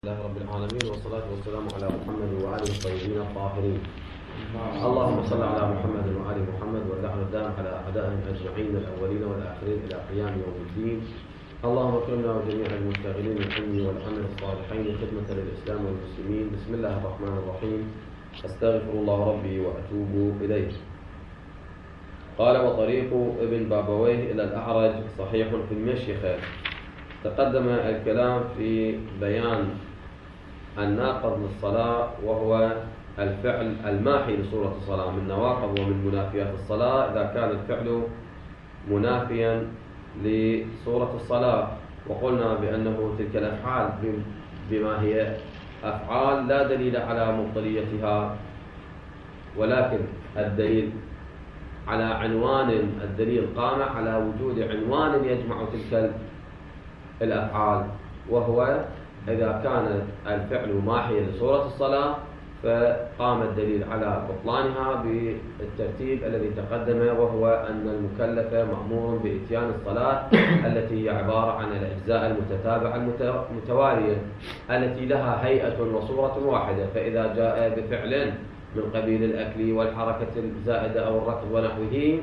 الله رب العالمين والصلاة والسلام على محمد وآله الطيبين الطاهرين. اللهم صل على محمد وآل محمد واللعن الدائم على أعدائهم أجمعين الأولين والآخرين إلى قيام يوم الدين. اللهم اكرمنا وجميع المشتغلين بالعلم والعمل الصالحين خدمة للإسلام والمسلمين. بسم الله الرحمن الرحيم. أستغفر الله ربي وأتوب إليه. قال: وطريق ابن بابويه إلى الأعرج صحيح في المشيخة. تقدم الكلام في بيان الناقض للصلاة، وهو الفعل الماحي لصورة الصلاة من نواقض ومن منافيات الصلاة إذا كان الفعل منافيا لصورة الصلاة. وقلنا بأنه تلك الأفعال بما هي أفعال لا دليل على مبطليتها، ولكن الدليل على عنوان، الدليل قام على وجود عنوان يجمع تلك الأفعال، وهو إذا كان الفعل ماحيا لصورة الصلاة فقام الدليل على بطلانها بالترتيب الذي تقدم، وهو أن المكلف مأمور بإتيان الصلاة التي هي عبارة عن الأجزاء المتتابعة المتوالية التي لها هيئة وصورة واحدة. فإذا جاء بفعل من قبيل الأكل والحركة الزائدة أو الركض ونحوه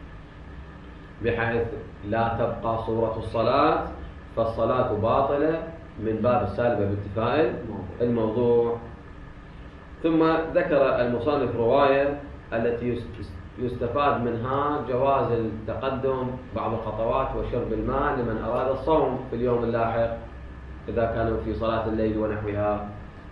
بحيث لا تبقى صورة الصلاة، فالصلاة باطلة من باب السالبة باتفاق الموضوع. ثم ذكر المصنف رواية التي يستفاد منها جواز التقدم بعض الخطوات وشرب الماء لمن أراد الصوم في اليوم اللاحق إذا كانوا في صلاة الليل ونحوها.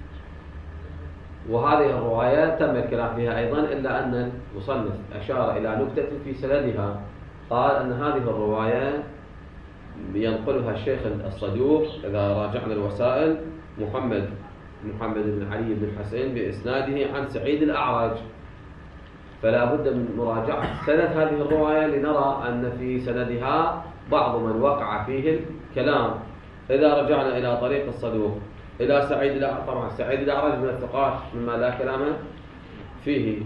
وهذه الرواية تم الكلام فيها أيضا، إلا أن المصنف أشار إلى نكتة في سندها، قال أن هذه الرواية ينقلها الشيخ الصدوق إذا راجعنا الوسائل محمد بن علي بن حسين بإسناده عن سعيد الأعرج، فلا بد من مراجعة سند هذه الرواية لنرى أن في سندها بعض من وقع فيه الكلام. إذا رجعنا إلى طريق الصدوق إلى سعيد الأعرج، طبعا سعيد الأعرج من الثقات مما لا كلام فيه.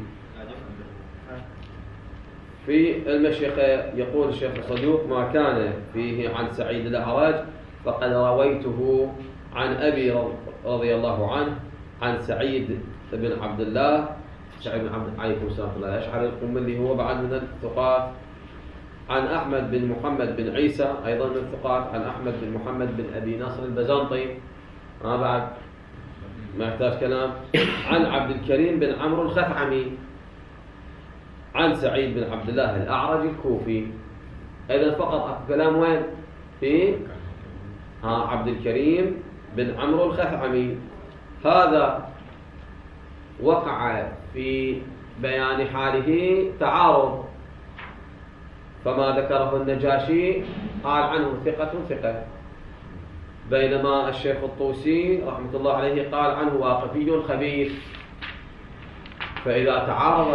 في المشيخة يقول الشيخ الصدوق: ما كان فيه عن سعيد الأعرج فقد رويته عن أبي رضي الله عنه عن سعيد بن عبد الله، سعيد بن عبد عليكم السلام الله الأشعري القملي هو بعد من الثقات، عن أحمد بن محمد بن عيسى أيضا من الثقات، عن أحمد بن محمد بن أبي نصر البزنطي بعد ما يحتاج كلام، عن عبد الكريم بن عمرو الخثعمي، عن سعيد بن عبد الله الأعرج الكوفي. إذن فقط كلام وين؟ في عبد الكريم بن عمرو الخثعمي. هذا وقع في بيان حاله تعارض، فما ذكره النجاشي قال عنه ثقة، بينما الشيخ الطوسي رحمة الله عليه قال عنه واقفي خبيث. فإذا تعارض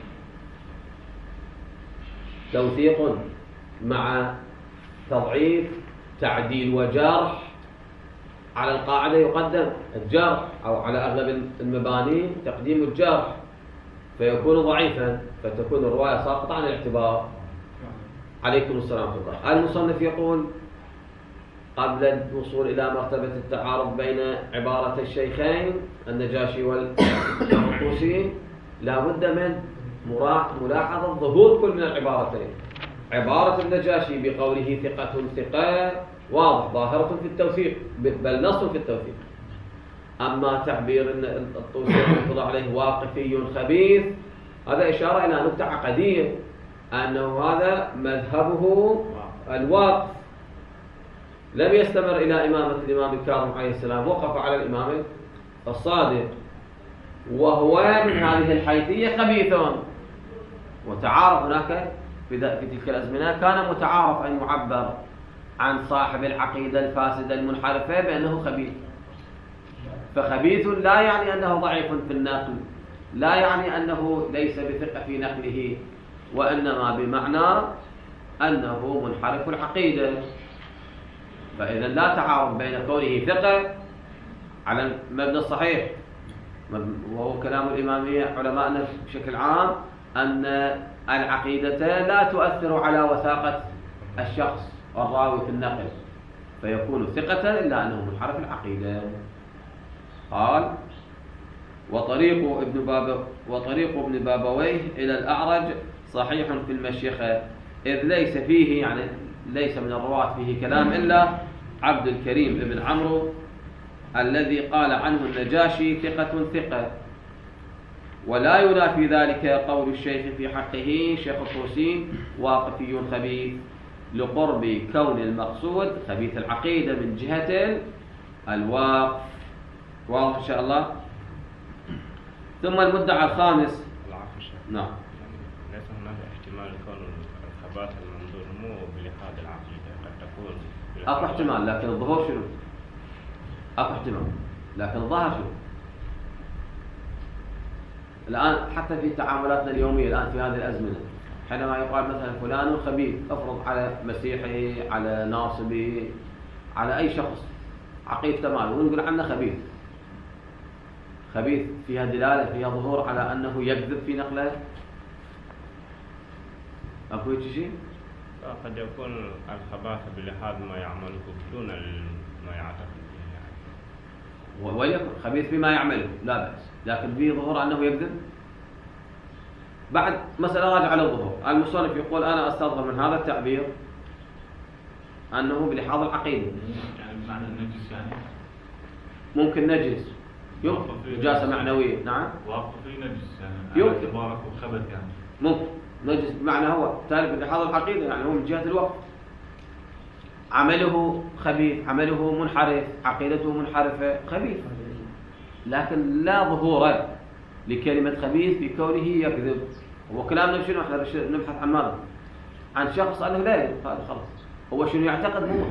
توثيق مع تضعيف تعديل وجرح، على القاعدة يقدم الجرح، أو على أغلب المباني تقديم الجرح، فيكون ضعيفا فتكون الرواية ساقطة عن الاعتبار. عليكم السلام ورحمة الله. المصنف يقول قبل الوصول إلى مرتبة التعارض بين عبارة الشيخين النجاشي والطوسي لا بد من ملاحظة ظهور كل من العبارتين. عبارة النجاشي بقوله ثقة واضح ظاهرة في التوثيق، بل نص في التوثيق. أما تعبير الطوسي رحمه الله عليه واقفي خبيث، هذا إشارة إلى نقطة عقدية، أنه هذا مذهبه الواقف، لم يستمر إلى إمامة الإمام الكاظم عليه السلام، وقف على الإمام الصادق، وهو من هذه الحيثية خبيث. وتعارف هناك في تلك الأزمنة كان متعارف أن يعبر عن صاحب العقيدة الفاسدة المنحرفة بأنه خبيث. فخبيث لا يعني أنه ضعيف في النقل، لا يعني أنه ليس بثقة في نقله، وإنما بمعنى أنه منحرف العقيدة. فإذا لا تعارض بين كونه ثقة على المبنى الصحيح، وهو كلام الإمامية علماءنا بشكل عام، أن العقيدة لا تؤثر على وثاقة الشخص الراوي في النقل، فيكون ثقة إلا أنه منحرف العقيدة. قال وطريق ابن بابويه إلى الأعرج صحيح في المشيخة، إذ ليس فيه يعني ليس من الرواة فيه كلام إلا عبد الكريم بن عمرو الذي قال عنه النجاشي ثقة، ولا ينافي ذلك قول الشيخ في حقه شيخ الطوسي واقفي خبيث، لقرب كون المقصود خبيث العقيدة من جهة الواقف. واضح إن شاء الله. ثم المدعى الخامس. نعم. ليس هناك احتمال كون الخباثة المنظور مو بلحاظ العقيدة، قد تكون أكو احتمال، لكن الظهور شنو؟ أكو احتمال لكن الظاهر شنو؟ الآن حتى في تعاملاتنا اليومية الآن في هذه الأزمنة، حينما يقال مثلا فلان خبيث، افرض على مسيحي، على ناصبي، على أي شخص عقيد تمام، ونقول عنه خبيث فيها دلالة، فيها ظهور على أنه يكذب في نقله. أكو شيء؟ قد يكون الخباثة بلحاظ ما يعمله دون ما يعتقد به يعني. وليكن خبيث فيما يعمله لا بأس، لكن فيه ظهور أنه يكذب. بعد مسألة راجعة للظهور، المصنف يقول أنا أستظهر من هذا التعبير أنه بلحاظ العقيدة، يعني بمعنى النجس يعني ممكن نجس، نجاسة معنوية. نعم واقف في نجس يعني يمكن اعتباره خبث يعني ممكن نجس بمعنى هو تالف بلحاظ العقيدة، يعني هو من جهة الوقت عمله خبيث، عمله منحرف، عقيدته منحرفة، خبيث، لكن لا ظهور لكلمة خبيث بكونه يكذب. وكلامنا شنو؟ احنا نبحث عن ماذا؟ عن شخص أنه لا يكذب، هذا خلاص هو شنو يعتقد هو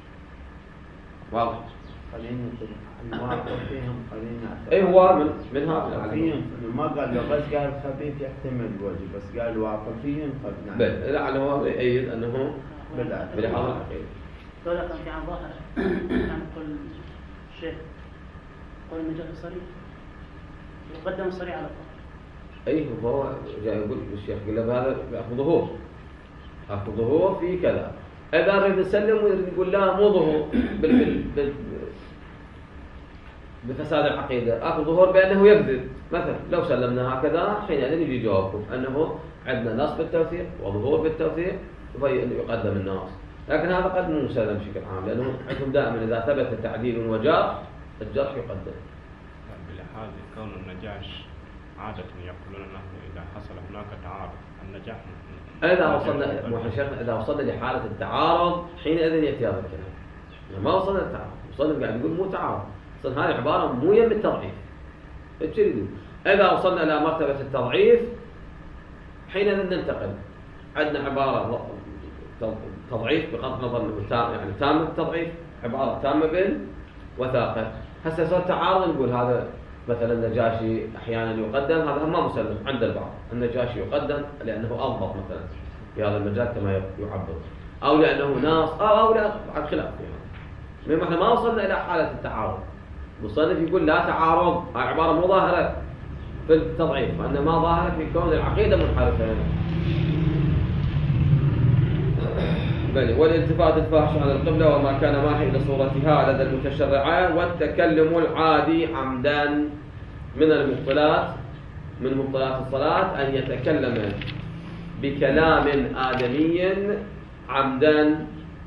واضح. خلينا الواقع فيهم خلينا اي هو من هذا فيهم ما قال لو بس قال خبيث يحتمل الوجه، بس قال واقفين نعم. لا هو يؤيد انه بلحاظ العقيدة. دولة كان في عن ظاهر عن قول الشيخ قول النجاة الصريح يقدم الصريح على الظاهر. اي هو جاي يقول الشيخ قال له هذا اخذ ظهور في كذا، اذا نريد نسلم ونقول لا مو ظهور بفساد العقيدة، اخذ ظهور بانه يكذب مثلا، لو سلمنا هكذا حينئذ يجي جوابكم انه عندنا نص بالتوثيق وظهور بالتوثيق يقدم الناس، لكن هذا قد مو مسلم بشكل عام، لانه عندهم دائما اذا ثبت تعديل وجرح الجرح يقدم. بلحاظ كون النجاش عادة يقولون انه اذا حصل هناك تعارض النجاح إذا وصلنا لحالة التعارض حينئذ يأتي هذا الكلام. ما وصلنا للتعارض، وصلنا قاعد نقول مو تعارض، أصلا هذه عبارة مو يم التضعيف. إذا وصلنا إلى مرتبة التضعيف حينئذ ننتقل، عندنا عبارة تضعيف بغض النظر يعني تام التضعيف، عبارة تامة بالوثاقة. هسه صار تعارض نقول هذا مثلا النجاشي احيانا يقدم، هذا ما مسلم عند البعض، النجاشي يقدم لانه اضبط مثلا في هذا المجال كما يعبر، او لانه ناص او لا عن خلاف يعني. احنا ما وصلنا الى حاله التعارض، المصنف يقول لا تعارض، هاي عباره مو ظاهره في التضعيف، وانما ظاهره في كون العقيده منحرفه. والالتفات الفاحش عن القبلة وما كان ماحي لصورتها لدى المتشرعة، والتكلم العادي عمدا من مبطلات الصلاة أن يتكلم بكلام آدمي عمدا.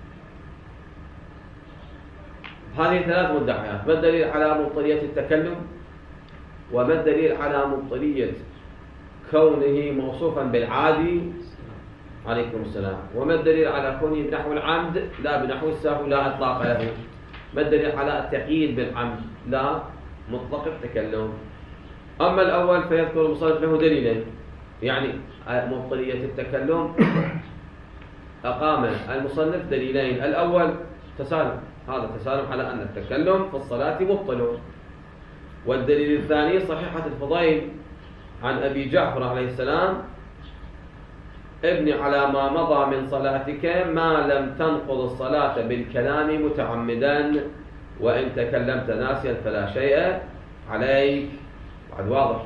هذه ثلاث مدعيات، ما الدليل على مبطلية التكلم؟ وما الدليل على مبطلية كونه موصوفا بالعادي؟ عليكم السلام. وما الدليل على كونه بنحو العمد لا بنحو السهو لا إطلاق له؟ ما الدليل على التقييد بالعمد لا مطلق التكلم؟ أما الأول فيذكر المصنف له دليلين، يعني مبطلية التكلم أقام المصنف دليلين، الأول تسالم، هذا تسالم على أن التكلم في الصلاة مبطل، والدليل الثاني صحيحة الفضيل عن أبي جعفر عليه السلام: ابن على ما مضى من صلاتك ما لم تنقض الصلاة بالكلام متعمدا، وإن تكلمت ناسيا فلا شيء عليك. بعد واضح،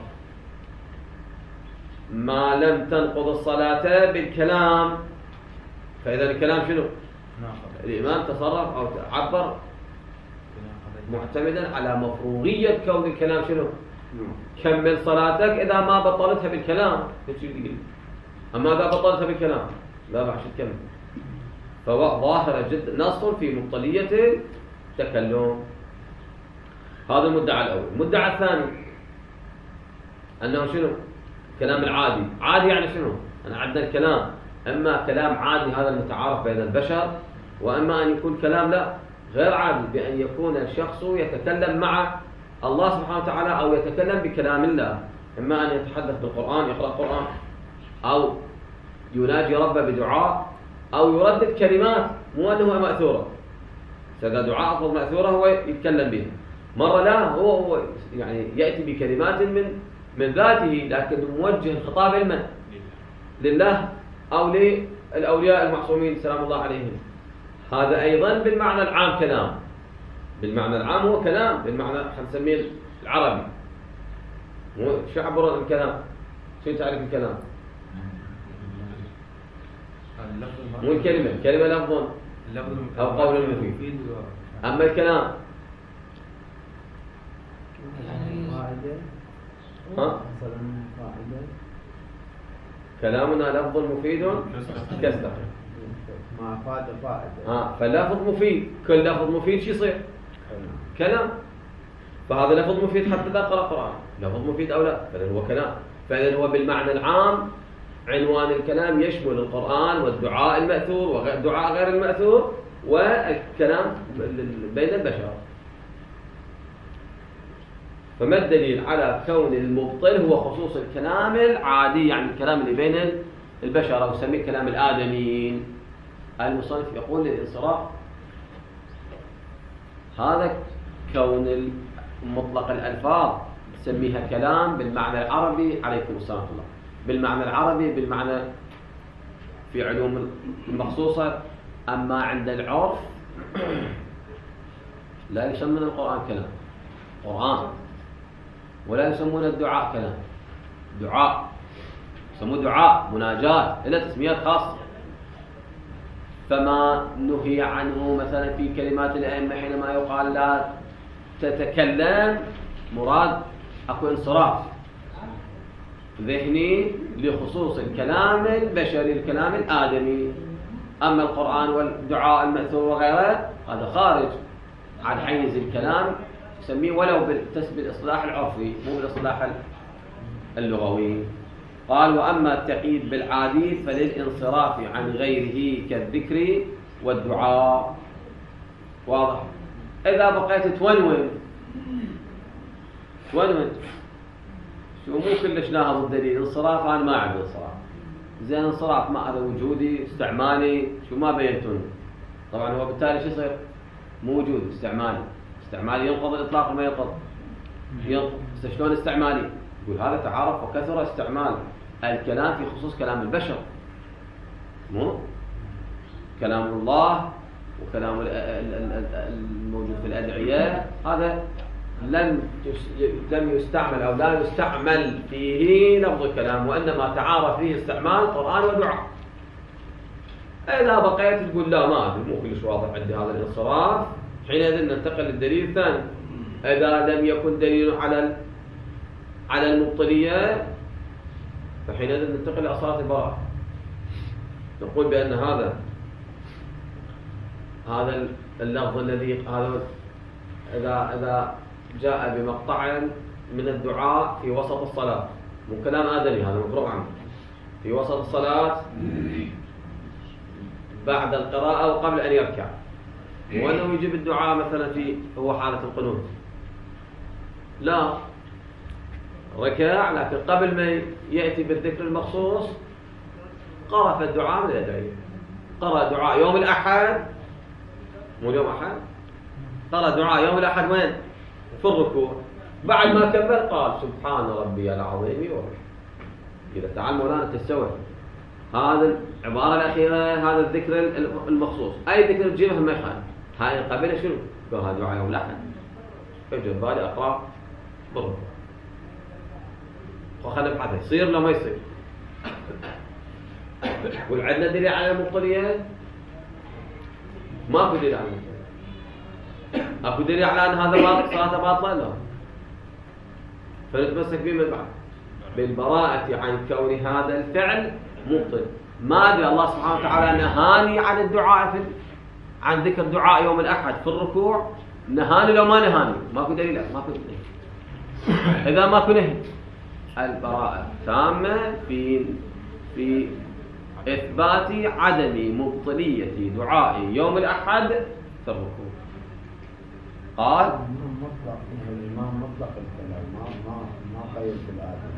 ما لم تنقض الصلاة بالكلام، فإذا الكلام شنو؟ الإمام تصرف أو عبر معتمدا على مفروغية كون الكلام شنو؟ كمل صلاتك إذا ما بطلتها بالكلام. أما إذا بطلتها بالكلام لا بعد تكمل. فظاهرة جدا نص في مبطلية التكلم. هذا المدعى الأول. المدعى الثاني أنه شنو؟ كلام العادي. عادي يعني شنو؟ أنا عندنا الكلام أما كلام عادي هذا المتعارف بين البشر، وأما أن يكون كلام لا غير عادي بأن يكون الشخص يتكلم مع الله سبحانه وتعالى أو يتكلم بكلام الله، إما أن يتحدث بالقرآن يقرأ القرآن أو يناجي ربه بدعاء أو يردد كلمات مو أنه مأثورة. إذا دعاء أفضل مأثورة هو يتكلم بها، مرة لا هو يعني يأتي بكلمات من ذاته لكن موجه الخطاب لمن؟ لله أو للأولياء المعصومين سلام الله عليهم. هذا أيضا بالمعنى العام كلام. بالمعنى العام هو كلام، بالمعنى حنسميه العربي. شو عبر الكلام؟ شو تعرف الكلام؟ مو الكلمة، كلمة لفظ أو قول مفيد. أما الكلام ها؟ كلامنا لفظ مفيد كاستقر ما فائدة. فاللفظ مفيد، كل لفظ مفيد شو يصير؟ كلام. فهذا لفظ مفيد حتى إذا قرأ قرآن لفظ مفيد أو لا، فإذا هو كلام. فإذا هو بالمعنى العام عنوان الكلام يشمل القرآن والدعاء المأثور والدعاء غير المأثور والكلام بين البشر. فما الدليل على كون المبطل هو خصوص الكلام العادي، يعني الكلام اللي بين البشر أو يسميه كلام الآدميين؟ المصنف يقول للإنصراف هذا كون مطلق الألفاظ تسميها كلام بالمعنى العربي عليكم السلام الله، بالمعنى العربي بالمعنى في علوم المخصوصة. أما عند العرف لا يسمون القرآن كلام قرآن، ولا يسمون الدعاء كلام دعاء، يسموه دعاء مناجاة إلى تسميات خاصة. فما نهي عنه مثلا في كلمات الأئمة حينما يقال لا تتكلم مراد أكو انصراف ذهني لخصوص الكلام البشري الكلام الآدمي. أما القرآن والدعاء المأثور وغيره هذا خارج عن حيز الكلام، يسميه ولو بالإصطلاح العرفي مو بالإصطلاح اللغوي. قال وأما التقييد بالعادي فللانصراف عن غيره كالذكر والدعاء. واضح؟ إذا بقيت تونون شو مو كلش ناهض الدليل انصراف، أنا ما أعرف انصراف زين انصراف ما هذا وجودي استعمالي شو ما بينتون. طبعا هو بالتالي شو يصير؟ موجود استعمالي ينقض الإطلاق ما ينقض شلون استعمالي؟ يقول هذا تعارف وكثر استعمال الكلام في خصوص كلام البشر، مو كلام الله وكلام الموجود في الأدعية هذا لم يستعمل أو لا يستعمل فيه لفظ الكلام، وإنما تعارف فيه استعمال قرآن ودعاء. إذا بقيت تقول لا ما أدري مو كلش واضح عندي هذا الانصراف، حينئذ ننتقل للدليل الثاني. إذا لم يكن دليل على المبطلية فحينئذ ننتقل لأصالة البراءة. نقول بأن هذا اللفظ الذي هذا إذا جاء بمقطع من الدعاء في وسط الصلاة مو كلام آدمي، هذا مقروء عنه في وسط الصلاة بعد القراءة وقبل أن يركع، وأنه يجيب الدعاء مثلا هو حالة القنوت لا ركع، لكن قبل ما يأتي بالذكر المخصوص قرأ في الدعاء من الأدعية. قرأ دعاء يوم الأحد مو يوم أحد، قرأ دعاء يوم الأحد وين؟ في الركوع. بعد ما كمل قال سبحان ربي العظيم وبحمده. إذا تعال مولانا تستوعب هذا العبارة الأخيرة هذا الذكر المخصوص، أي ذكر تجيبه ما يخالف. هاي قبله شنو؟ قال هذا دعاء يوم الأحد، اجي بالي أقرأ بالركوع وخلي بحثه يصير لو ما يصير. والعدنا دليل على المبطلية؟ ماكو دليل على المبطلية. اكو دليل على ان هذا باطل صلاته باطله؟ لا. فنتمسك به من بعد بالبراءة عن كون هذا الفعل مبطل. ما ادري الله سبحانه وتعالى نهاني عن الدعاء عن ذكر دعاء يوم الأحد في الركوع، نهاني لو ما نهاني ماكو دليل، ماكو دليل. إذا ماكو نهي البراءة تامة في إثبات عدم مبطلية دعاء يوم الأحد في الركوع. قال الإمام مطلق الكلام ما قيد بالآدم.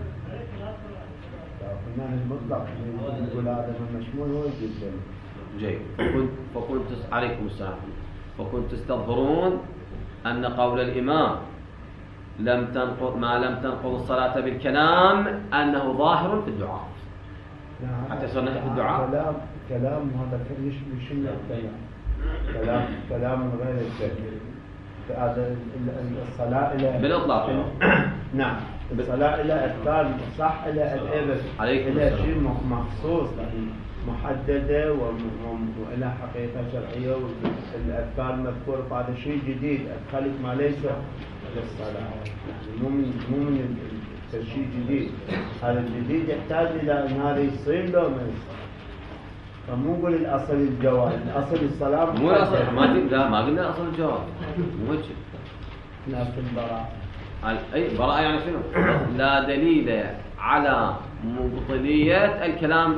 لكن المطلق يقول هذا مشمول هو جدا. جيد. فكنت عليكم السلام. فكنت تستظهرون أن قول الإمام ما لم تنقض الصلاة بالكلام أنه ظاهر في الدعاء. حتى صرنا في الدعاء. كلام هذا يشمل الكلام. كلام غير التكليف. هذا الصلاة إلى بالإطلاق. نعم. الصلاة إلى أذكار صح إلى شيء مخصوص محددة وإلى حقيقة شرعية، والأذكار المذكورة هذا شيء جديد أدخلت ما ليس للصلاة، يعني مو من الشيء جديد. هذا الجديد يحتاج إلى أن هذا يصير له ما يصير. فمو نقول الأصل الجواز، الأصل الصلاة مو الأصل. ما قلنا أصل الجواز، مو هيك. لا في البراءة. أي براءة يعني شنو؟ لا دليل على مبطلية الكلام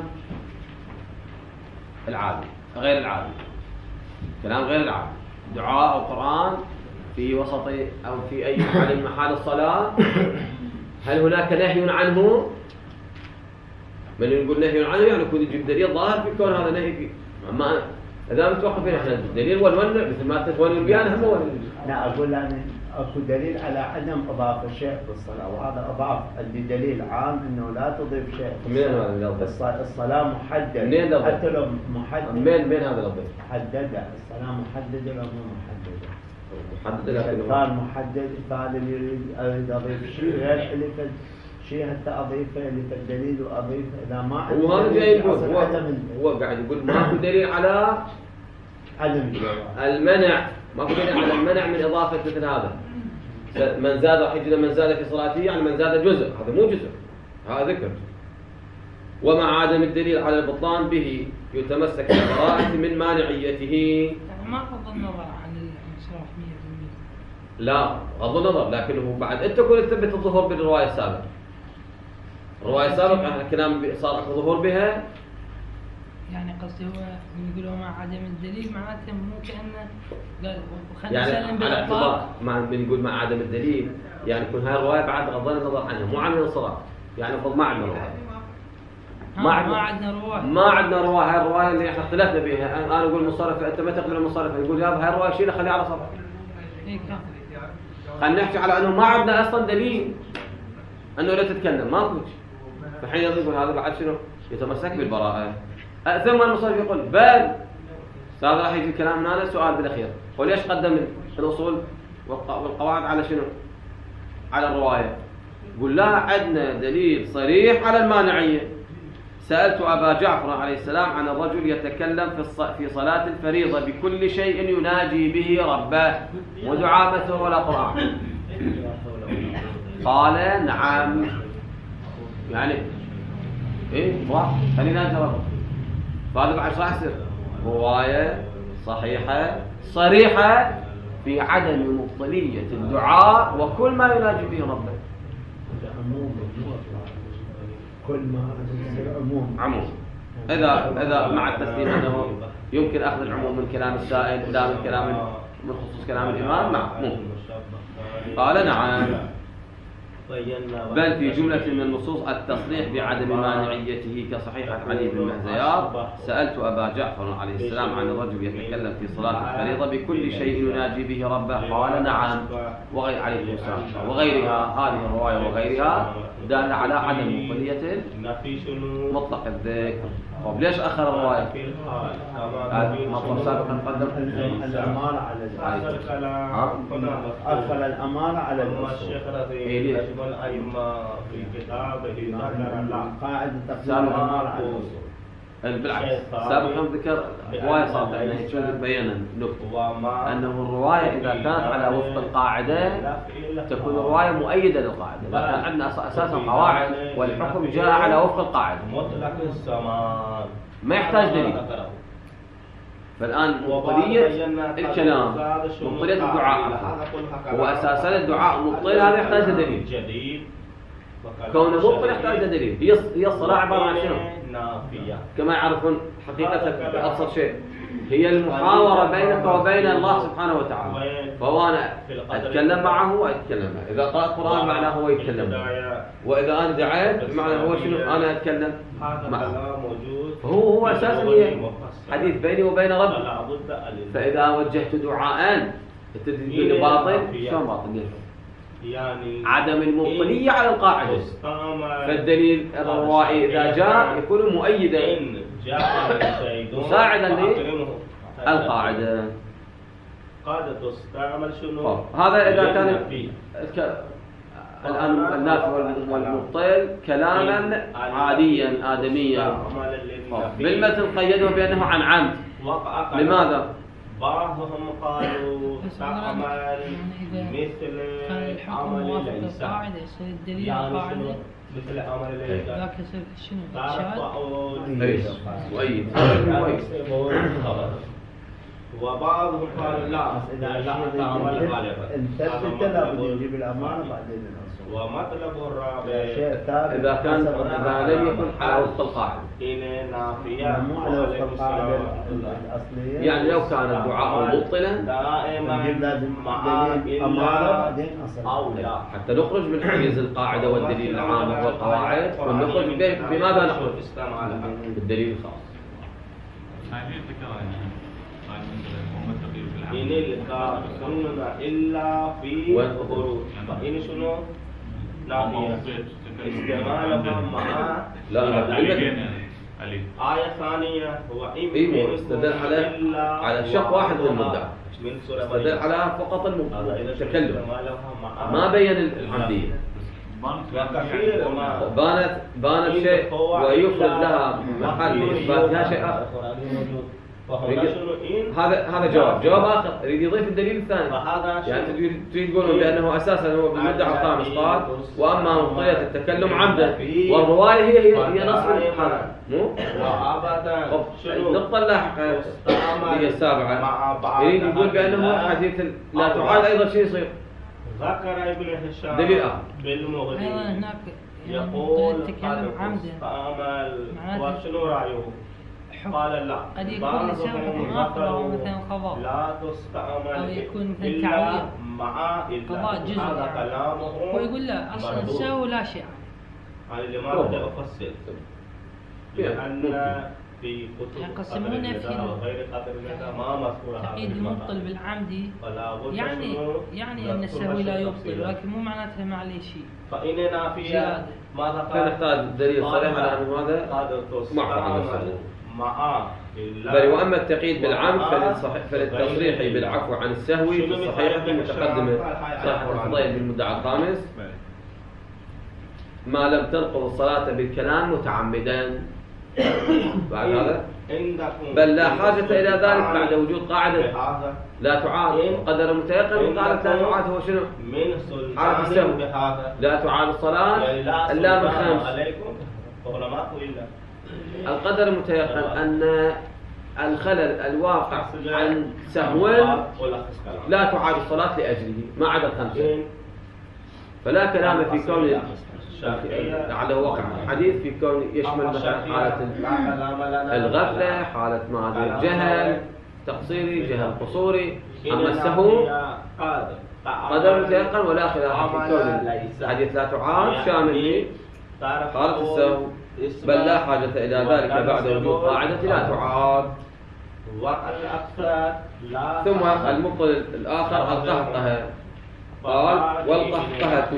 العادي غير العادي. كلام غير العادي، دعاء أو قرآن في وسط أو في أي محل من محال الصلاة، هل هناك نهي عنه؟ من نقول نهي عنه يعني يكون يجيب دليل ظاهر في كون هذا نهي فيه. أما إذا متوقفين احنا الدليل والمنع مثل ما تقول البيان هم هو. لا أقول أنا أكو دليل على عدم إضافة شيء في الصلاة، وهذا أضاف. عندي دليل عام إنه لا تضيف شيء في الصلاة. الصلاة محددة حتى لو محددة. من هذا اللفظ؟ محددة. الصلاة محددة ولا مو محددة؟ محددة. لكن كان محدد قال اللي يريد أضيف شيء غير اللي شيء حتى أضيفه اللي في الدليل وأضيفه إذا ما عندي. وهذا جاي يقول هو قاعد يقول ماكو دليل على عدم المنع، ماكو دليل على المنع من إضافة مثل هذا. من زاد راح يجي من زاد في صلاته يعني من زاد جزء، هذا مو جزء، هذا ذكر. ومع عدم الدليل على البطلان به يتمسك بالبراءة من مانعيته. يعني ما غض النظر عن الانصراف 100%. لا غض النظر، لكنه بعد انت تقول تثبت الظهور بالرواية السابقة. الرواية السابقة احنا الكلام صار اكو ظهور بها. يعني قصدي هو يقولوا مع عدم الدليل معناته مو كأنه خلينا يعني نسلم على اعتبار بنقول مع عدم الدليل يعني يكون هاي الرواية بعد غض النظر عنها مو عن الانصراف. يعني المفروض ما عندنا رواية. ما عندنا رواية. هاي الرواية اللي احنا اختلفنا بها. انا اقول مصرف انت ما تقبل المصرف، يقول يابا هاي الرواية شيلها خليها على صرف. خلينا نحكي على انه ما عندنا اصلا دليل انه لا تتكلم، ما نقول. فحين يقول هذا بعد شنو؟ يتمسك بالبراءة. ثم المصنف يقول بل هذا راح يجي الكلام هنا سؤال بالاخير. وليش قدم الاصول والقواعد على شنو؟ على الرواية. يقول لا عندنا دليل صريح على المانعية. سألت أبا جعفر عليه السلام عن الرجل يتكلم في صلاة الفريضة بكل شيء يناجي به ربه ودعاء مثل ولا قرآن. قال نعم. يعني ايه صح خلينا نجرب. فهذا بعد صح يصير رواية صحيحة صريحة في عدم مبطلية الدعاء وكل ما يناجي به ربه. كل ما عموم. إذا مع التسليم أنه يمكن أخذ العموم من كلام السائل لا من خصوص كلام الإمام ممكن. قال نعم. بل في جملة من النصوص التصريح بعدم مانعيته كصحيحة علي بن مهزيار. سألت أبا جعفر عليه السلام عن الرجل يتكلم في صلاة الفريضة بكل شيء يناجي به ربه. قال نعم. عليه السلام وغيرها. هذه الرواية وغيرها دال على عدم مبطلية مطلق الذكر. طب ليش أخر الرواية؟ مطلق سابقا قدم الأمارة على أخر الأمارة على الشيخ الأئمة في كتابه ذكر قاعدة تقديم الأمارة على بالعكس سابقا ذكر رواية صارت أنه شو بينا نكتة أنه الرواية إذا كانت على وفق القاعدة تكون الرواية مؤيدة للقاعدة. لكن عندنا أساسا قواعد والحكم جاء على وفق القاعدة ما يحتاج دليل. فالآن مبطلية الكلام مبطلية الدعاء هو أساسا الدعاء مبطل، هذا يحتاج دليل. كونه مبطل يحتاج دليل. هي الصلاة عبارة عن شنو؟ كما يعرفون حقيقة أبسط شيء هي المحاورة بينك وبين الله سبحانه وتعالى. فهو أنا أتكلم معه وأتكلم معه. إذا قرأت قرآن معناه هو يتكلم معه، وإذا أنا دعيت معناه هو شنو؟ أنا أتكلم معه. فهو أساسا هي حديث بيني وبين ربي. فإذا وجهت دعاء تدل باطل، شلون باطل؟ يعني عدم المبطلية على القاعدة. فالدليل الروائي إذا جاء يكون مؤيدا مساعدا للقاعدة. قاعدة تستعمل شنو؟ هذا إذا كان الآن النافع والمبطل كلاما عاديا آدميا. بالمثل قيده بأنه عن عمد. لماذا؟ بعضهم قالوا تعمل مثل عمل ليس، يعني مثل عمل ليس وبعضهم قالوا لا تعمل غالبا. يجيب الأمانة بعدين ومطلب الرابع إذا لم يكن على وفق القاعدة، مو على وفق القاعدة الأصلية. يعني لو كان الدعاء مبطلا دائما لازم مع أمانة بعدين أصل أو لا. حتى نخرج من حيز القاعدة والدليل العام والقواعد ونخرج بماذا نخرج؟ بالدليل الخاص. إن الكافرون إلا في خروج فإن شنو؟ نافية استعمالهم مع آية ثانية هو إيه استدل على شق واحد من المدعى، استدل على فقط التكلم ما بين العمدية. بانت شيء ويفرض لها محل لإثباتها شيء آخر. هذا جواب آخر يريد يضيف الدليل الثاني. يعني تريد تقولون بأنه أساسا هو بالمدعى الخامس قال وأما مبطلية التكلم عمدا، والرواية هي نص هذا مو؟ النقطة اللاحقة هي السابعة يريد يقول بأنه حديث لا تعاد أيضا شيء يصير. ذكر ابن هشام دليل آخر بالمغني هناك يقول تكلم عمدا وشنو رأيه؟ قال لا قد يكون لسبب آخر أو مثلا قضاء لا تستعمل أو يكون مثلا إلا تعويض مع قضاء جزء. هذا كلامه ويقول لا أصلا سووا لا شيء. يعني لماذا أفصل؟ لأن في كتب يقسمون في غير قدر الندى ما مذكور تقييد المبطل بالعمدي، يعني أن السهو لا يبطل، لكن مو معناته ما عليه شيء. فإن نافية ماذا قال؟ فنحتاج دليل صريح على أن هذا معفى عن السهو. بل وأما التقييد بالعمد فللتصريح بالعفو عن السهو في الصحيحة المتقدمة صحيحة الفضيل بالمدعى الخامس ما لم تنقض الصلاة بالكلام متعمدا. بعد هذا بل لا حاجة إلى ذلك بعد وجود قاعدة لا تعاد قدر متيقن. قاعدة لا تعاد هو شنو؟ حالة السهو لا تعاد الصلاة إلا من خمس. القدر المتيقن أن الخلل الواقع عن سهو لا تعاد الصلاة لأجله ما عدا الخمسة. فلا كلام في كون على واقع الحديث في كون يشمل مثلا حالة الغفلة، حالة الجهل تقصيري، جهل قصوري. أما السهو قدر متيقن ولا خلاف في كون الحديث لا تعاد شامل حالة السهو، بل لا حاجة إلى ذلك بعد وجود قاعدة لا تعاد. ثم المبطل الآخر القهقهة قال والقهقهة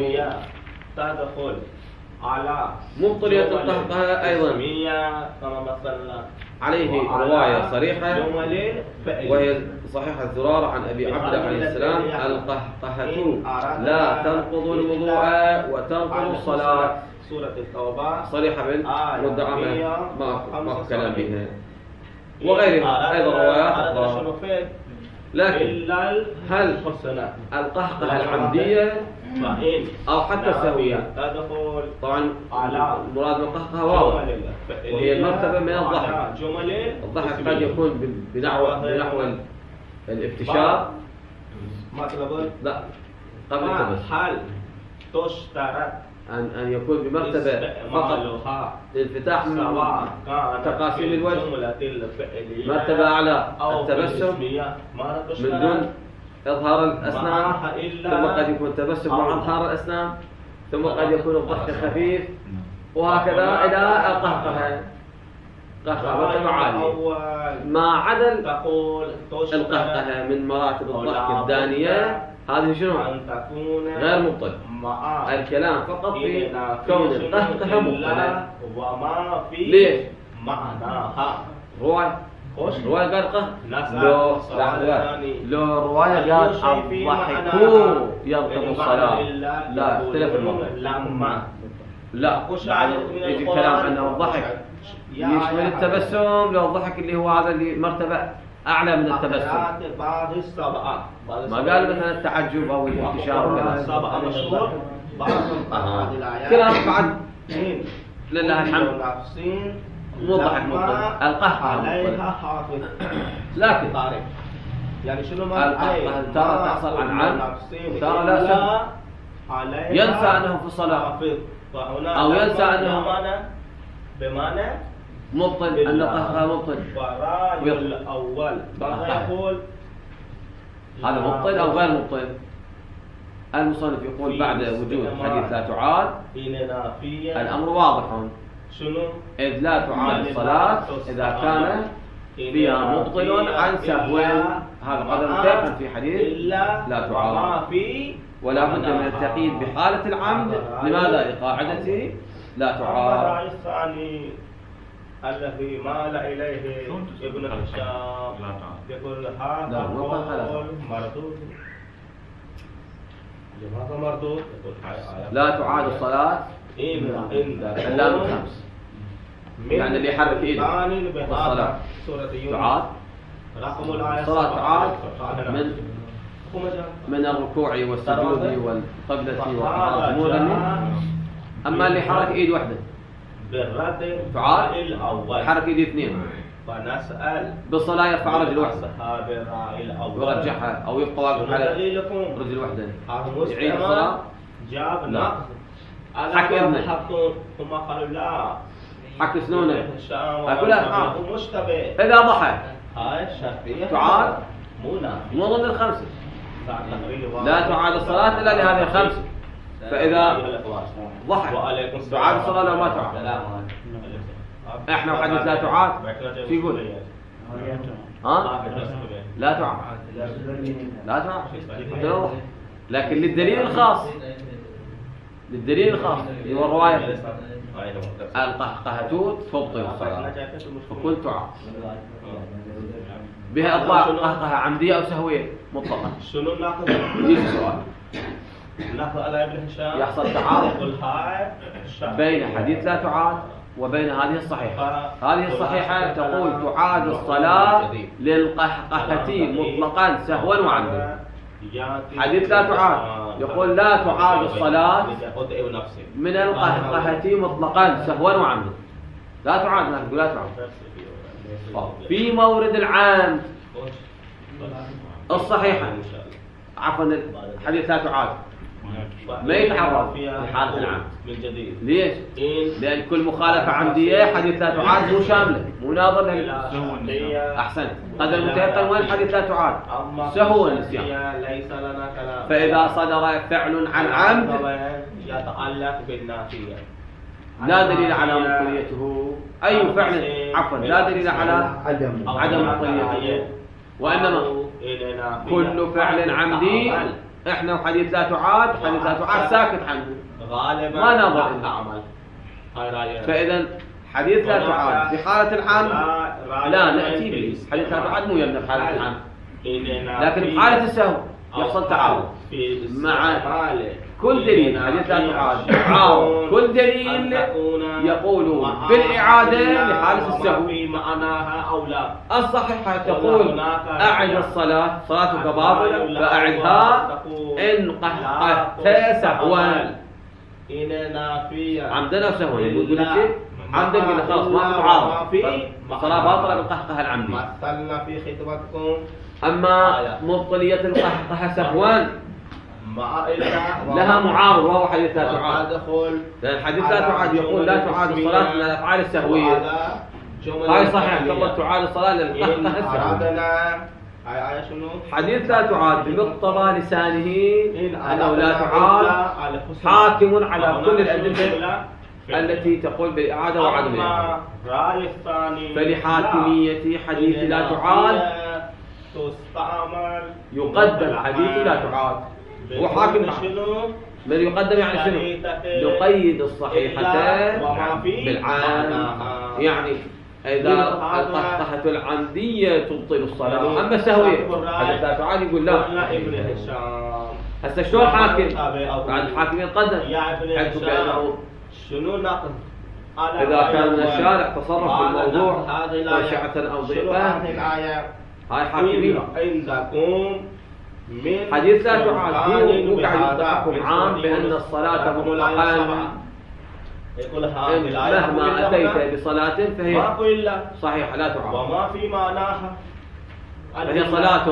تدخل على مبطلية القهقهة أيضا كما مثلا عليه رواية صريحة جمل فعل وهي صحيح الزرار عن أبي عبد عليه السلام: القهقهة لا تنقض الوضوء وتنقض الصلاة. سورة التوبة صريحة بالمدعى ما كلام بها، وغير وغيرها أيضا روايات أخرى. لكن هل الحسنى القهقهة العمدية أو حتى السهوية؟ تدخل طبعا على المراد من القهقهة واضح، وهي المرتبة من الضحك. جمل الضحك قد يكون بنحو الافتشار، لا قبل التبسم، هل تشترط أن يكون بمرتبة فقط الانفتاح من سواء تقاسيم الوجه، الجملة الفعلية مرتبة أعلى أو التبسم الاسمية ما من تشترط دون إظهار الأسنان، معها إلا ثم قد يكون تبسم مع إظهار الأسنان، ثم قد يكون الضحك خفيف، وهكذا إلى القهقهة. قهقهة مرتبة عالية ما عدا تقول القهقهة من مراتب الضحك الدانية. هذه شنو؟ أن تكون غير مبطل. مع الكلام فقط في كون القهقهة مبطلة. وما في ليش؟ معناها رواية قال قهقه، لو رواية قال الضحكوا يرتب الصلاة، لا اختلف الموضوع. لما لا يجي كلام أنه الضحك يشمل التبسم، لو الضحك اللي هو هذا اللي مرتبة أعلى من التبسم. بعض السبعة ما قال مثلا التعجب أو الانتشار وكذا. السبعة مشهور بعض الآيات كلام بعد لله الحمد نفسين مو ضحك مبطل، القهقه عليها حافظ. لكن طارق يعني شنو ما القهقه ترى تحصل عن عمد وترى لا سبب، ينسى أنه في الصلاة أو ينسى أنه بمعنى مبطل، أن القهقه مبطل. والراي الأول يقول هذا مبطل أو غير مبطل؟ المصنف يقول بعد وجود حديث لا تعاد الأمر واضح، شنو؟ إذ لا تعاد الصلاة إذا كان فيها مبطل عن سهو. هذا قدر متيقن في حديث لا تعاد، ولا بد من التقييد بحالة العمد. لماذا؟ لقاعدة لا تعاد. الرأي الثاني الذي مال إليه ابن هشام يقول هذا قول مردود. لماذا مردود؟ لا تعاد الصلاة إلا من خمس، يعني اللي يحرك إيده بالصلاة تعاد. رقم الآية الصلاة تعاد من الركوع والسجود والقبلة وغيرها. أما اللي حرك إيد واحدة بالرد تعاد، الأول حرك إيد اثنين فنسأل بالصلاة يرفع رجل واحدة بالرأي الأول ويرجعها، أو يبقى واقف على رجل واحدة يعيد الصلاة. جاب لا. نقص حكي ابنه هم قالوا لا حكي سنونه أقولها مشتبه. إذا ضحك هاي الشافعية تعاد مو نافي مو ضمن الخمسة. لا تعاد الصلاة إلا لهذه الخمسة. فإذا ضحك تعاد الصلاة لو ما تعاد. إحنا وحديث لا تعاد شو يقول؟ ها؟ لا تعاد لا تعاد، لكن للدليل الخاص، للدليل الخاص اللي هو الرواية القهقهة تبطل الصلاة فكل تعاد بها إطلاق قهقهة عمدية أو سهوية مطلقا. شنو ناخذ؟ يجي سؤال ناخذ على ابن هشام يحصل تعارض بين حديث لا تعاد وبين هذه الصحيحة. هذه الصحيحة تقول تعاد الصلاة للقهقهة مطلقا سهوا وعمدا. حديث لا تعاد يقول لا تعاد الصلاة من القهقهة مطلقا سهوا وعمدا. لا تعاد، ما تقول لا تعاد. في مورد العام الصحيحة عفوا حديث لا تعاد ما يتعرض في حالة العام. ليش؟ لأن كل مخالفة عمدية حديث لا تعاد مو شاملة، مو ناظر أحسنت. قدر المتيقن وين حديث لا تعاد؟ سهوا النسيان. فإذا صدر فعل عن عمد يتعلق بالنافية لا دليل على مبطليته. أي فعل عفوا لا دليل على عدم مبطليته، وإنما كل فعل عمدي احنا وحديث لا تعاد، حديث لا تعاد ساكت عنه غالبا ما نظر إلى. فإذا حديث لا تعاد في حالة العام لا نأتي به. حديث لا تعاد مو يمنع في حالة العام، لكن في حالة السهو يحصل تعارض مع كل دليل. حديث لا تعاد تعارض كل دليل يقول بالإعادة لحالة السهو. الصحيحة تقول أعد الصلاة، صلاتك باطلة فأعدها إن قهقهت سهوا. عمدنا سهوا يقول شيء عمدا قلنا خلاص ما معارض، الصلاة باطلة بالقهقه العمدي. أما مبطلية القهقه سهوا لها معارض وهو حديث لا تعاد. لأن الحديث لا تعاد يقول لا تعاد الصلاة من الأفعال السهوية. هاي صحيح تقول تعاد الصلاة للقهقه السهوية. حديث لا تعاد بمقتضى لسانه أنه لا تعاد حاكم على كل الأدلة التي تقول بالإعادة وعدم الإعادة. فلحاكمية حديث لا تعاد يقدم حديث لا تعاد. هو حاكم من يقدم يعني شنو؟ نقيد الصحيحتين بالعام. يعني إذا القهقهة العمدية تبطل الصلاة، أما السهوية حديث لا تعاد يقول لا. هسه شلون حاكم؟ بعد الحاكم يتقدم حيث بأنه شنو نقد؟ إذا كان الشارع تصرف في الموضوع خاشعة أو ضيقة هاي حاكمية. عندكم من حديث لا تعاد هو قاعد يحكم عام بأن الصلاة مطلقا مهما أتيت بصلاة فهي صحيحة لا تعاد وما في معناها فهي صلاة.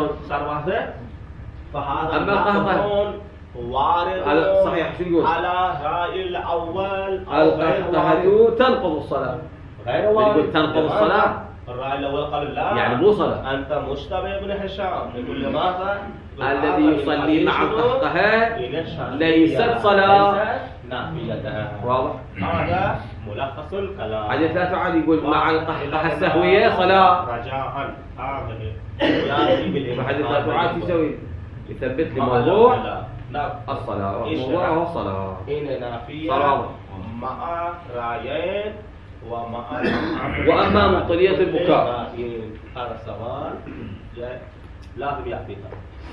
فهذا أما القهقه وارد صحيح شو يقول؟ على رأي الأول القهقه تنقض الصلاة. غير وارد يقول تنقض الصلاة الرأي الأول قال لا يعني مو صلاة. أنت مشتبه بن هشام يقول لماذا؟ الذي يصلي مع القهقه ليست صلاة نافية. واضح؟ هذا ملخص الكلام. حديث لا تعاد يقول مع القهقه السهوية صلاة. رجاء هذه فحديث لا تعاد يسوي يثبت لي موضوع الصلاة. الموضوع هو الصلاة. إن نافية صلاة مع رايين ومع وأما مبطلية البكاء هذا السؤال لازم يعطيها.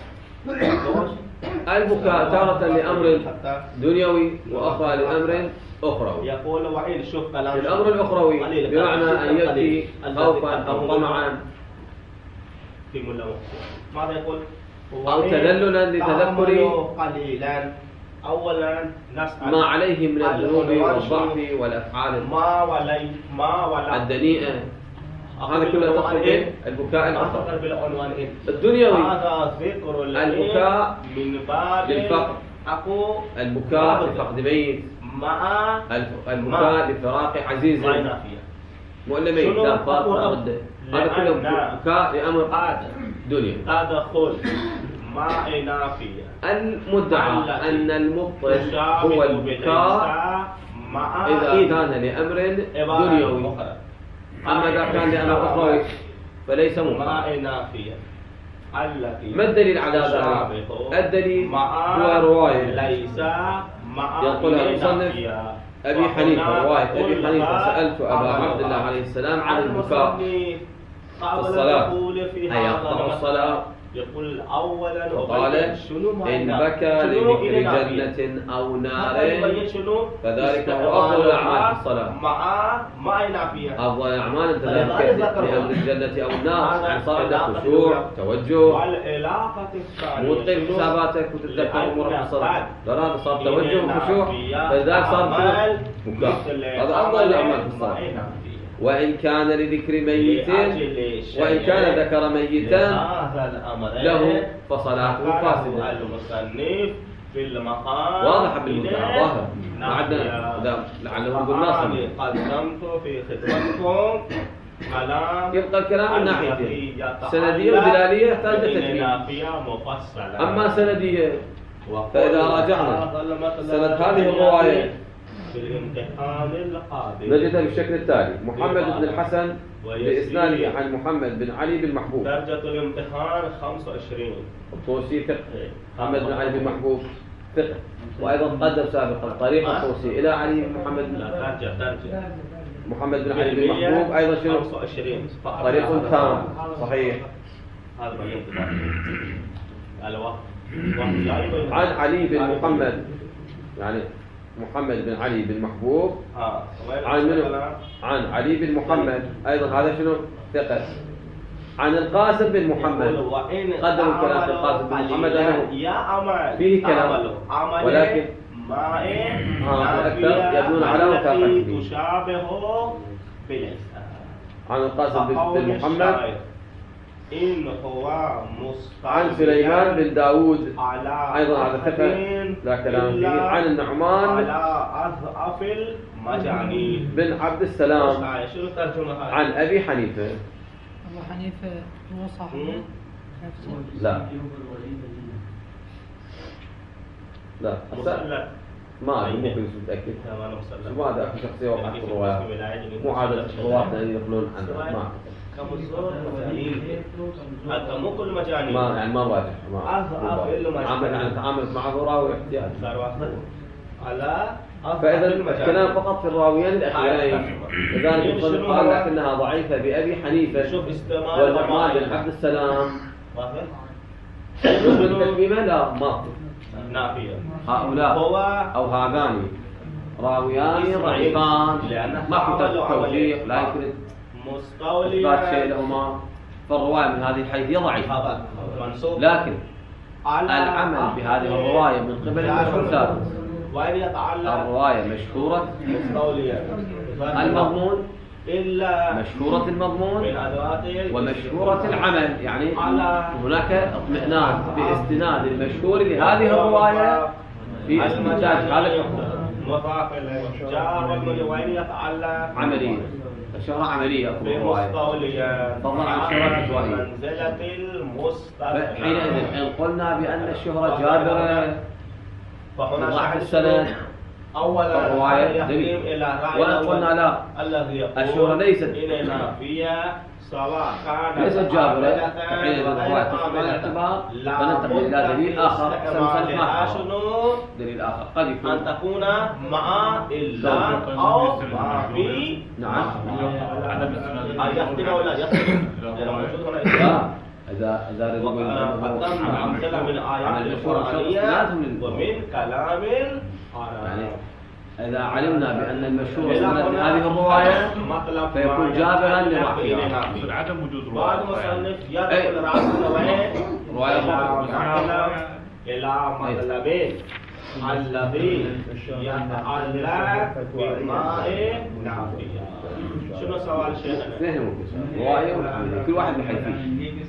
البكاء تارة لأمر دنيوي وأخرى لأمر أخروي. يقول وعيد شوف كلام الأمر الأخروي بمعنى أن يأتي خوفا أو طمعا في ملا ماذا يقول؟ أو تذللا لتذكر قليلا. أولا نسأل ما عليه من الذنوب والضعف والأفعال الدنيئة. هذا كله يتصل به البكاء الأخروي. الدنيوي هذا ذكر البكاء من باب للفقر، البكاء لفقد ميت، مع البكاء لفراق عزيز مؤلمين لا فارق رده. هذا كله بكاء لأمر دنيا. تدخل مع نافية. المدعى أن المبطل هو البكاء إذا كان لأمر دنيوي. أما إذا كان لأمر أخروي فليس مبطل. ما الدليل على ذلك؟ الدليل هو رواية ينقلها المصنف أبي حنيفة. رواية أبي حنيفة سألت أبا عبد الله عليه السلام عن البكاء في الصلاة أي يقطع الصلاة؟ يقول أولا وقال إن بكى لذكر جنة أو نار فذلك هو أفضل الأعمال في الصلاة. مع نافية. أفضل الأعمال أنت تذكر لأمر الجنة أو النار يعني صار عندك خشوع توجه مو تقيم حساباتك وتتذكر أمورك في الصلاة. هذا صار توجه وخشوع فلذلك صار بكاء. هذا أفضل الأعمال في الصلاة. وإن كان لذكر ميت وإن كان ذكر ميتا له فصلاته فاسدة. المصنف في المقام واضح بالمنتهى ظاهر. عندنا لعله يقول ناصر قدمت في خدمتكم كلام يبقى الكلام من ناحيتين سندية ودلالية يحتاج تثبيت. أما سندية فإذا راجعنا سند هذه الرواية في الامتحان القادم نجدها بالشكل التالي: محمد بن الحسن بإسناده عن محمد بن علي بن محبوب. درجة الامتحان 25. الطوسي فقه. محمد بن علي بن محبوب فقه. وأيضا قدم سابقا طريق الطوسي إلى علي بن محمد بن درجة محمد بن علي بن محبوب أيضا شنو؟ 25 طريق تام صحيح. هذا ما ينطبق على واحد عن علي بن محمد يعني محمد بن علي بن محبوب عن منو؟ عن علي بن محمد أيضا هذا شنو؟ ثقة. عن القاسم بن محمد قدم الكلام في القاسم بن محمد أنه فيه كلام ولكن الأكثر يبنون على وثاقته. تشابه عن القاسم بن محمد إن هو عن سليمان بن داود أيضا هذا ثقة لا كلام فيه. عن النعمان على أضعف المجانين بن عبد السلام شنو ترجمة هذا؟ عن أبي حنيفة. أبو حنيفة هو صاحبه نفسه؟ لا لا مسلم ما أدري مو كل متأكد. ما أدري أكو شخصية وقعت في الروايات مو عادة الرواة أن يقولون عنه ما حتى مو كل مجانين ما يعني ما راجع ما عامل يعني تعاملت معه راوي احتياج على فإذا الكلام فقط في الراويين الأخيرين. لذلك المصنف قال لكنها ضعيفة بأبي حنيفة والنعمان بن عبد السلام. شوف التكميمة لا ما نافية هؤلاء أو هذان راويان ضعيفان ما حدث توثيق لا يمكن إثبات شيء لهما فالرواية من هذه الحيثية ضعيفة. لكن العمل بهذه الرواية من قبل المشهور ثابت. الرواية مشهورة المضمون مشهورة المضمون ومشهورة العمل يعني هناك اطمئنان باستناد المشهور لهذه الرواية في استنتاج هذا الحكم. عملية الشهرة عملية في الرواية فضلا عن الشهرة الرواية. حينئذ إن قلنا بأن الشهرة جابرة ضعف السند الرواية دليل وإن قلنا لا الشهرة ليست ليست جابرة فحينئذ الرواية تصبح على الاعتبار فننتقل إلى دليل آخر سنسلم معه دليل آخر قد يكون أن تكون مع إلا أو في نعم يختم ولا يختم إذا قدمنا أمثلة من آيات القرآنية ومن كلام يعني إذا علمنا بأن المشهور سند من هذه الرواية فيكون جابرا لضعفها. عدم وجود بعض مصنف يدخل رأسنا رواية إلى مطلبين الذي يتعلق بماء نافية. شنو سؤال شيخنا؟ فهموا رواية كل واحد بحيثية.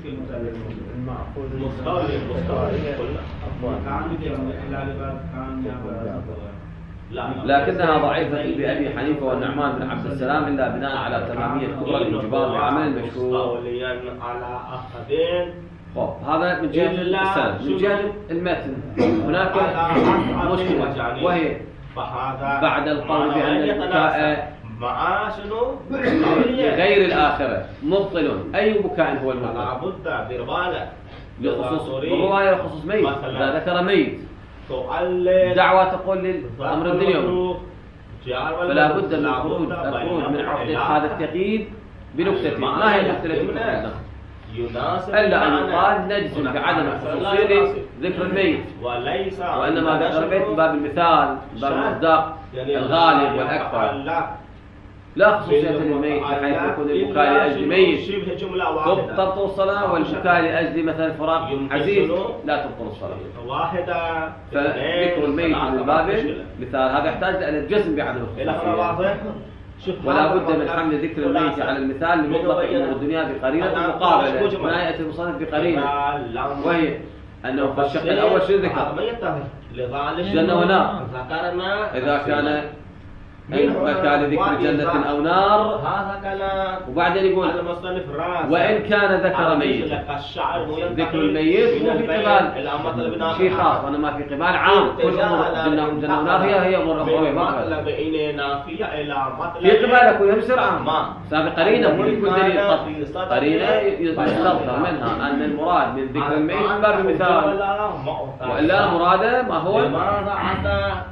لكنها ضعيفة بأبي حنيفة والنعمان بن عبد السلام إلا بناء على تمامية كبرى الانجبار بعمل المشهور. على أخذين هذا من جهة السند. من جهة المتن هناك مشكلة وهي بعد القول بأن البكاء مع شنو؟ غير الآخرة مبطل. أي بكاء هو المبطل؟ لابد بربالة بخصوص الرواية بخصوص ميت إذا ذكر ميت دعوة تقول للأمر الدنيوي فلا بد من الخروج من عقدة هذا التقييد بنكتة. ما هي النكتة التي تقصدنا؟ إلا أن يقال نجزم بعدم خصوصية ذكر الميت وإنما ذكر الميت من باب المثال من باب المصداق الغالب والأكثر لا خصوصية للميت بحيث يكون البكاء لأجل ميت تبطل الصلاة والبكاء لأجل مثلا فراق عزيز لا تبطل الصلاة. فذكر الميت من باب مثال هذا يحتاج إلى الجزم بعدم الخصوصية ولا بد من حمل ذكر الميت على المثال لمطلق أمور الدنيا بقرينة مقابلة. ما يأتي المصنف بقرينة وهي أنه في الشق الأول شو ذكر؟ جنة ونار. إذا كان مكان ذكر جنة أو نار هذا كلام وبعدين يقول وإن كان ذكر ميت. ذكر الميت مو في قبال شيء خاص وإنما في قبال عام. كل أمور جنة ونار هي أمور أخروية فقط. في قبال يكون يفسر عام سابق قرينة مو يكون دليل قرينة يستظهر منها أن المراد من ذكر الميت من باب المثال وإلا مراده ما هو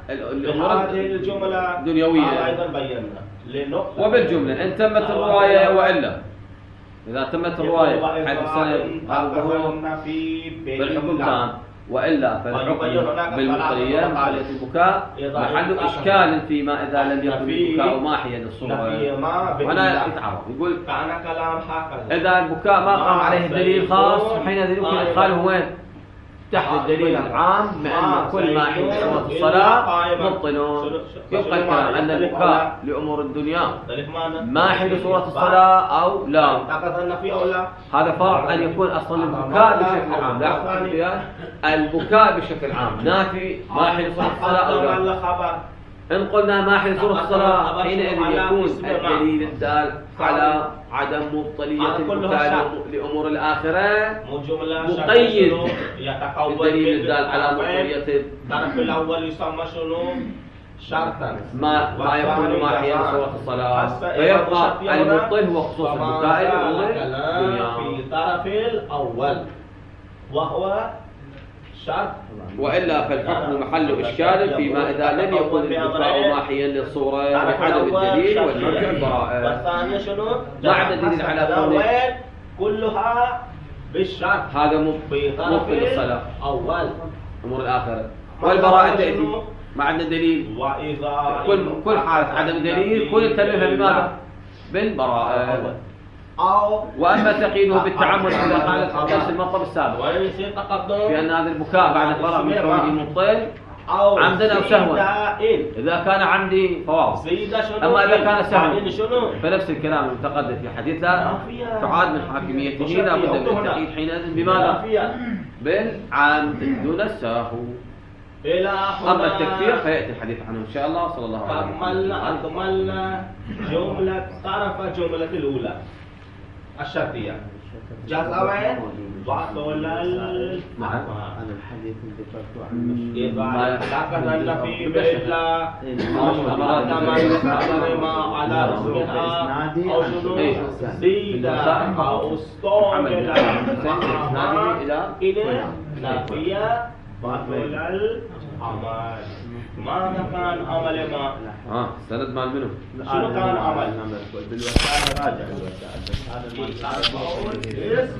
هذه الجملة دنيوية أيضا بينا وبالجملة إن تمت الرواية وإلا إذا تمت الرواية حيث الظهور بالحكم تام وإلا فالحكم بالمطلية محلية البكاء محل إشكال فيما إذا لم يكن البكاء ماحيا للصورة. وأنا يتعرض يقول إذا البكاء ما قام عليه دليل خاص حينئذ يمكن إدخاله وين؟ تحت الدليل العام بأن كل ما حين صورة الصلاة مبطل. يبقى الكلام أن البكاء لأمور الدنيا ما حين صورة الصلاة أو لا. هذا فرع أن يكون أصلا البكاء بشكل عام لا البكاء بشكل عام نافي ما حين صورة الصلاة أو لا. إن قلنا ما حين صورة الصلاة حينئذ يكون الدليل الدال على عدم مبطلية البكاء لأمور الآخرة مقيد بالدليل الدال على مبطلية الطرف الأول يسمى شنو؟ شرطا ما يكون ماحيا لصورة الصلاة فيبقى المبطل هو خصوص البكاء لأمور الدنيا في الطرف الأول وهو شرط. وإلا فالحكم محل إشكال فيما إذا لم يكن البكاء ماحيا للصورة بعدم الدليل والمرجع البراءة. والثانية شنو؟ بعد الدليل على كونه كلها بالشرط هذا مبطل الصلاة أول أمور الآخرة. والبراءة تأتي مع عندنا دليل وإذا كل حالة عدم دليل كل تلمها بماذا؟ بالبراءة. وأما تقييده بالتعمد إذا قالت درس المطلب السابق ويصير تقدم بأن هذا البكاء بعد الفراغ من كونه مبطل عمدا أو سهوا. إذا كان عمدي فواضح. أما إذا كان سهوا فنفس الكلام المتقدم في حديث لا تعاد من حاكميته لا بد من التقييد حينئذ بماذا؟ بالعمد دون السهو. أما التكفير فيأتي الحديث عنه إن شاء الله. صلى الله عليه وسلم. أكملنا جملة طرف جملة الأولى الشرطية جزاوين ولا نعم. أنا الحديث اللي ذكرته عن إذا ذكرنا في بلا ما على رسمها أو شنو زيد أو استعمل إلى نافية باطل العمل. ماذا كان عمل ما؟ سند مال منه؟ شنو كان عمل؟ بالوسائل راجع الوسائل بس هذا